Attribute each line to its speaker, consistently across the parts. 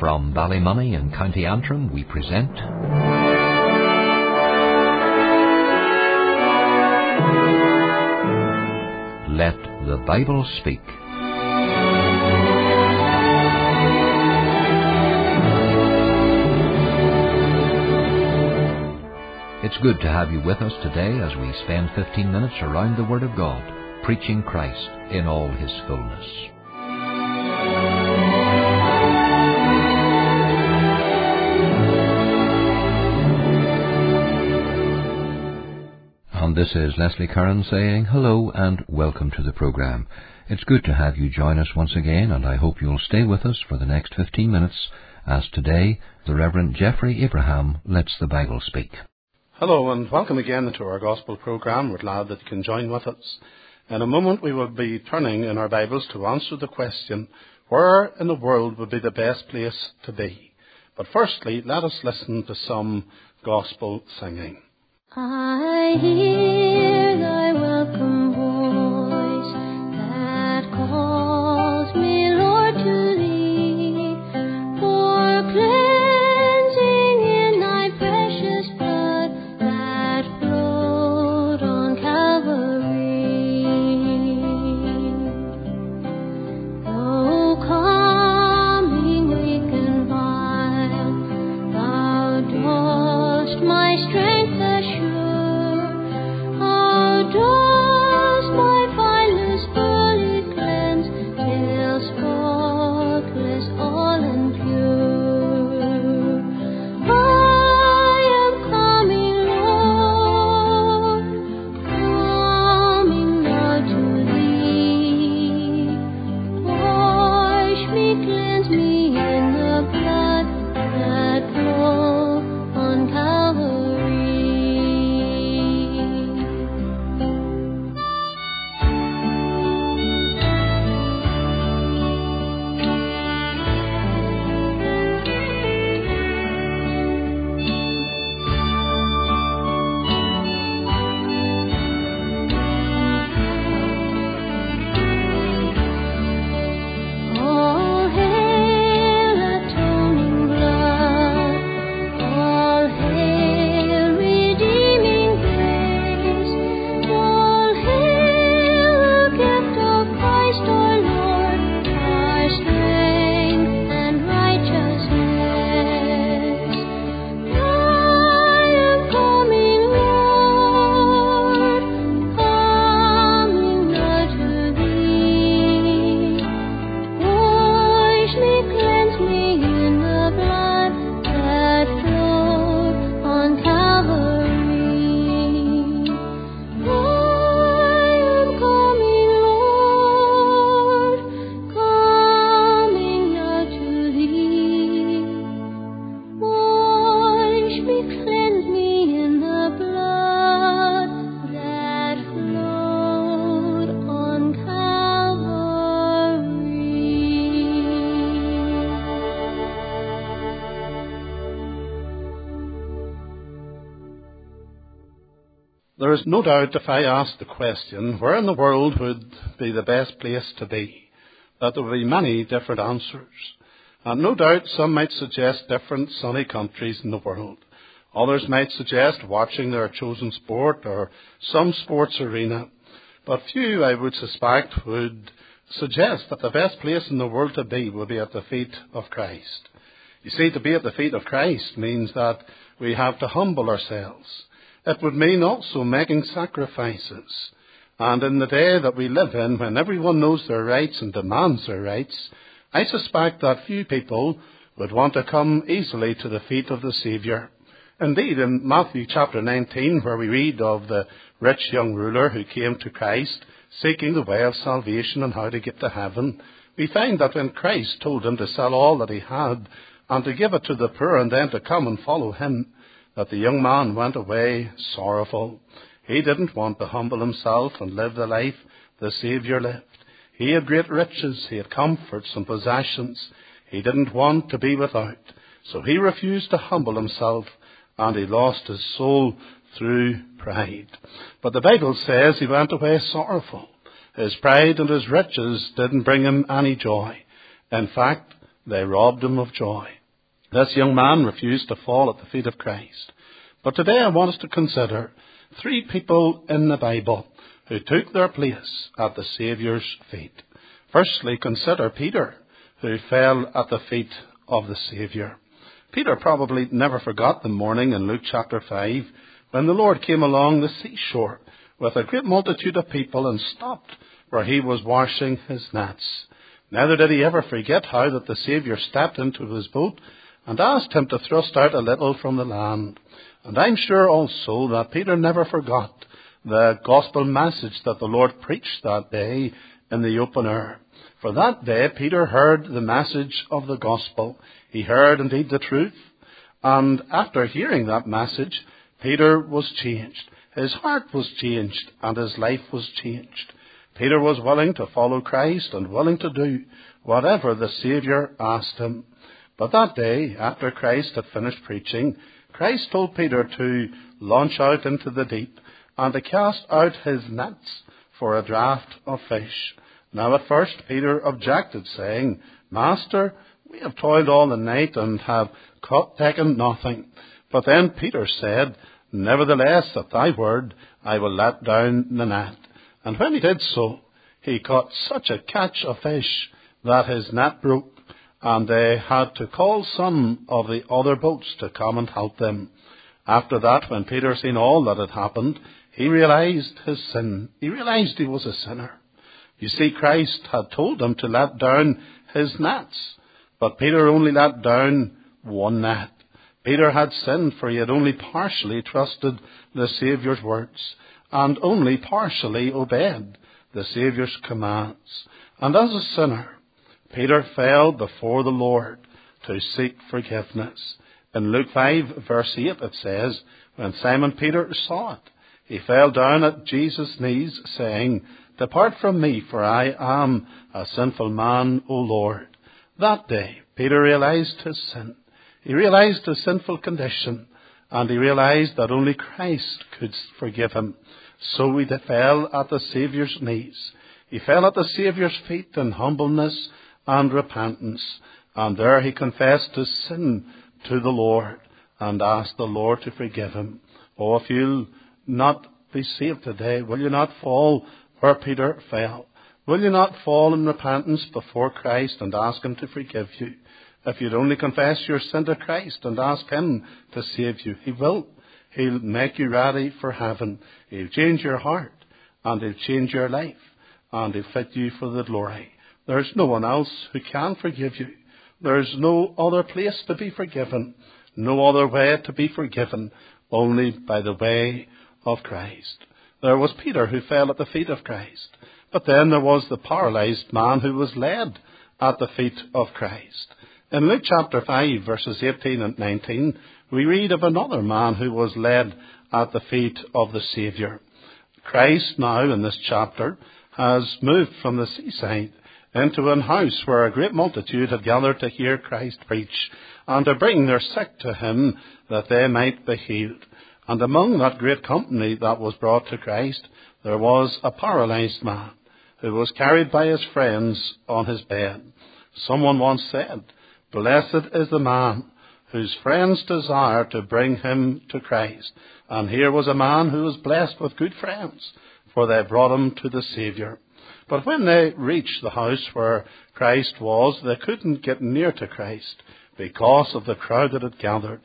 Speaker 1: From Ballymoney in County Antrim, we present Let the Bible Speak. It's good to have you with us today as we spend 15 minutes around the Word of God, preaching Christ in all His fullness. And this is Leslie Curran saying hello and welcome to the programme. It's good to have you join us once again, and I hope you'll stay with us for the next 15 minutes as today the Reverend Jeffrey Abraham lets the Bible speak.
Speaker 2: Hello and welcome again to our Gospel programme. We're glad that you can join with us. In a moment we will be turning in our Bibles to answer the question, where in the world would be the best place to be? But firstly, let us listen to some Gospel singing.
Speaker 3: I hear thy welcome voice that calls me, Lord, to thee, for cleansing in thy precious blood that flowed on Calvary. Though coming weak and vile, thou dost my strength assure. Does my finest fully cleanse, till spotless all and pure. I am coming, Lord, coming now to thee. Wash me, cleanse me in the blood that flowed on Calvary.
Speaker 2: There is no doubt if I asked the question, where in the world would be the best place to be, that there would be many different answers. And no doubt some might suggest different sunny countries in the world. Others might suggest watching their chosen sport or some sports arena. But few, I would suspect, would suggest that the best place in the world to be would be at the feet of Christ. You see, to be at the feet of Christ means that we have to humble ourselves. It would mean also making sacrifices. And in the day that we live in, when everyone knows their rights and demands their rights, I suspect that few people would want to come easily to the feet of the Saviour. Indeed, in Matthew chapter 19, where we read of the rich young ruler who came to Christ, seeking the way of salvation and how to get to heaven, we find that when Christ told him to sell all that he had and to give it to the poor and then to come and follow him, that the young man went away sorrowful. He didn't want to humble himself and live the life the Saviour lived. He had great riches, he had comforts and possessions. He didn't want to be without. So he refused to humble himself, and he lost his soul through pride. But the Bible says he went away sorrowful. His pride and his riches didn't bring him any joy. In fact, they robbed him of joy. This young man refused to fall at the feet of Christ. But today I want us to consider 3 people in the Bible who took their place at the Saviour's feet. Firstly, consider Peter, who fell at the feet of the Saviour. Peter probably never forgot the morning in Luke chapter 5 when the Lord came along the seashore with a great multitude of people and stopped where he was washing his nets. Neither did he ever forget how that the Saviour stepped into his boat and asked him to thrust out a little from the land. And I'm sure also that Peter never forgot the gospel message that the Lord preached that day in the open air. For that day Peter heard the message of the gospel. He heard indeed the truth. And after hearing that message, Peter was changed. His heart was changed and his life was changed. Peter was willing to follow Christ and willing to do whatever the Saviour asked him. But that day, after Christ had finished preaching, Christ told Peter to launch out into the deep and to cast out his nets for a draught of fish. Now at first Peter objected, saying, Master, we have toiled all the night and have taken nothing. But then Peter said, Nevertheless, at thy word, I will let down the net. And when he did so, he caught such a catch of fish that his net broke, and they had to call some of the other boats to come and help them. After that, when Peter seen all that had happened, he realized his sin. He realized he was a sinner. You see, Christ had told him to let down his nets, but Peter only let down one net. Peter had sinned, for he had only partially trusted the Saviour's words and only partially obeyed the Saviour's commands. And as a sinner, Peter fell before the Lord to seek forgiveness. In Luke 5, verse 8, it says, When Simon Peter saw it, he fell down at Jesus' knees, saying, Depart from me, for I am a sinful man, O Lord. That day, Peter realized his sin. He realized his sinful condition, and he realized that only Christ could forgive him. So he fell at the Saviour's knees. He fell at the Saviour's feet in humbleness and repentance, and there he confessed his sin to the Lord and asked the Lord to forgive him. Oh, if you'll not be saved today, will you not fall where Peter fell? Will you not fall in repentance before Christ and ask him to forgive you? If you'd only confess your sin to Christ and ask him to save you, he will. He'll make you ready for heaven. He'll change your heart, and he'll change your life, and he'll fit you for the glory. There's no one else who can forgive you. There's no other place to be forgiven, no other way to be forgiven, only by the way of Christ. There was Peter who fell at the feet of Christ, but then there was the paralyzed man who was led at the feet of Christ. In Luke chapter 5, verses 18 and 19, we read of another man who was led at the feet of the Saviour. Christ now, in this chapter, has moved from the seaside into an house where a great multitude had gathered to hear Christ preach and to bring their sick to him that they might be healed. And among that great company that was brought to Christ, there was a paralyzed man who was carried by his friends on his bed. Someone once said, Blessed is the man whose friends desire to bring him to Christ. And here was a man who was blessed with good friends, for they brought him to the Saviour. But when they reached the house where Christ was, they couldn't get near to Christ because of the crowd that had gathered.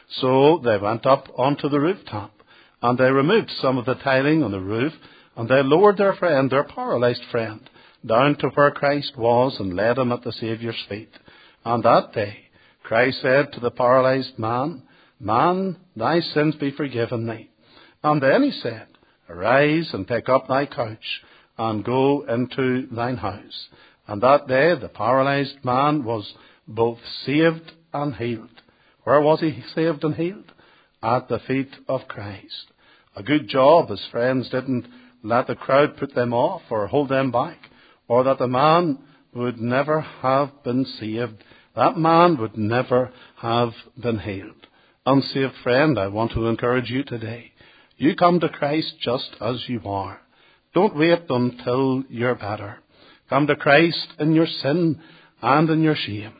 Speaker 2: So they went up onto the rooftop, and they removed some of the tiling on the roof, and they lowered their friend, their paralyzed friend, down to where Christ was and laid him at the Saviour's feet. And that day Christ said to the paralyzed man, Man, thy sins be forgiven thee. And then he said, Arise and take up thy couch and go into thine house. And that day the paralyzed man was both saved and healed. Where was he saved and healed? At the feet of Christ. A good job his friends didn't let the crowd put them off or hold them back, or that the man would never have been saved. That man would never have been healed. Unsaved friend, I want to encourage you today. You come to Christ just as you are. Don't wait until you're better. Come to Christ in your sin and in your shame.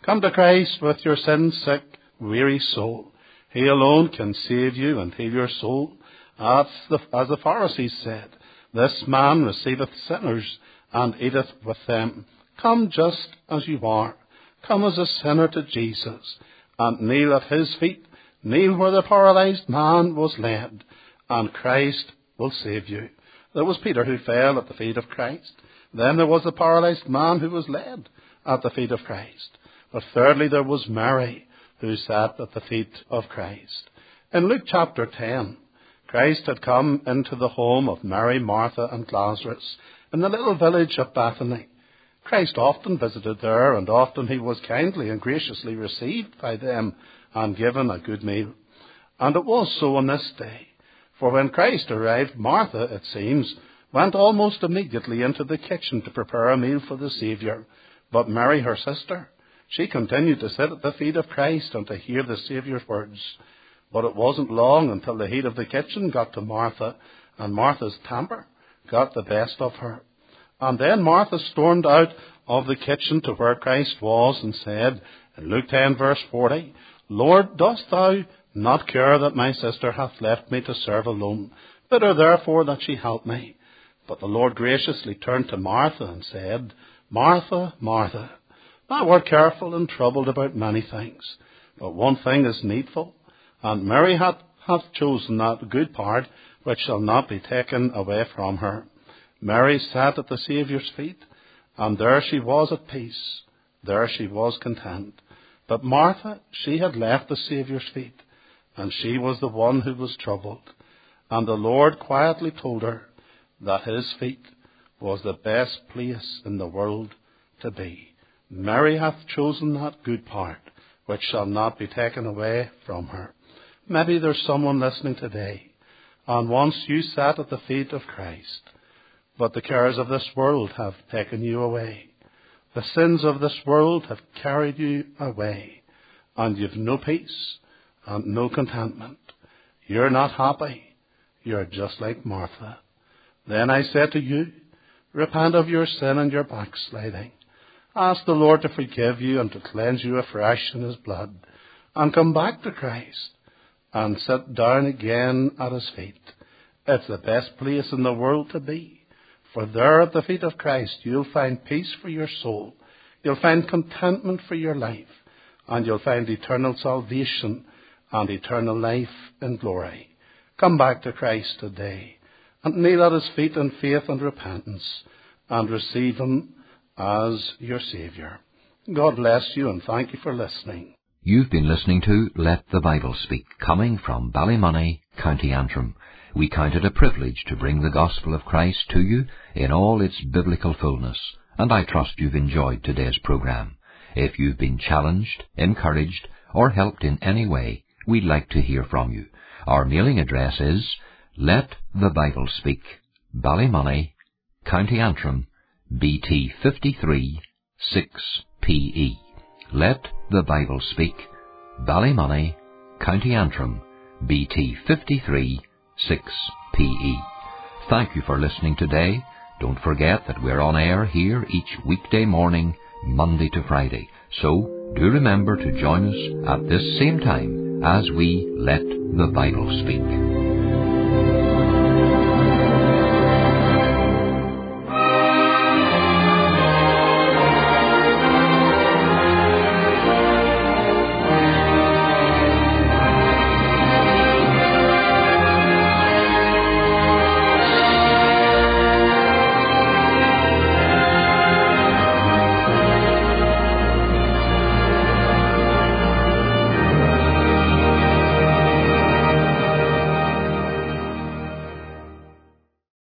Speaker 2: Come to Christ with your sin-sick, weary soul. He alone can save you and heal your soul. As the Pharisees said, this man receiveth sinners and eateth with them. Come just as you are. Come as a sinner to Jesus, and kneel at his feet. Kneel where the paralyzed man was led, and Christ will save you. There was Peter who fell at the feet of Christ. Then there was the paralyzed man who was led at the feet of Christ. But thirdly, there was Mary who sat at the feet of Christ. In Luke chapter 10, Christ had come into the home of Mary, Martha, and Lazarus in the little village of Bethany. Christ often visited there, and often he was kindly and graciously received by them and given a good meal. And it was so on this day. For when Christ arrived, Martha, it seems, went almost immediately into the kitchen to prepare a meal for the Saviour. But Mary, her sister, she continued to sit at the feet of Christ and to hear the Saviour's words. But it wasn't long until the heat of the kitchen got to Martha, and Martha's temper got the best of her. And then Martha stormed out of the kitchen to where Christ was and said, in Luke 10 verse 40, Lord, dost thou not care that my sister hath left me to serve alone? Bid her therefore that she help me. But the Lord graciously turned to Martha and said, Martha, Martha, thou art careful and troubled about many things, but one thing is needful. And Mary hath chosen that good part which shall not be taken away from her. Mary sat at the Saviour's feet, and there she was at peace. There she was content. But Martha, she had left the Saviour's feet, and she was the one who was troubled. And the Lord quietly told her that his feet was the best place in the world to be. Mary hath chosen that good part which shall not be taken away from her. Maybe there's someone listening today, and once you sat at the feet of Christ, but the cares of this world have taken you away. The sins of this world have carried you away, and you've no peace and no contentment. You're not happy. You're just like Martha. Then I say to you, repent of your sin and your backsliding. Ask the Lord to forgive you and to cleanse you afresh in his blood, and come back to Christ and sit down again at his feet. It's the best place in the world to be. For there at the feet of Christ you'll find peace for your soul. You'll find contentment for your life. And you'll find eternal salvation and eternal life in glory. Come back to Christ today and kneel at his feet in faith and repentance and receive him as your Saviour. God bless you, and thank you for listening.
Speaker 1: You've been listening to Let the Bible Speak, coming from Ballymoney, County Antrim. We count it a privilege to bring the gospel of Christ to you in all its biblical fullness, and I trust you've enjoyed today's program. If you've been challenged, encouraged, or helped in any way, we'd like to hear from you. Our mailing address is Let the Bible Speak, Ballymoney, County Antrim, BT 53 6PE. Let the Bible Speak, Ballymoney, County Antrim, BT 53 6PE. Thank you for listening today. Don't forget that we're on air here each weekday morning, Monday to Friday. So do remember to join us at this same time as we Let the Bible Speak.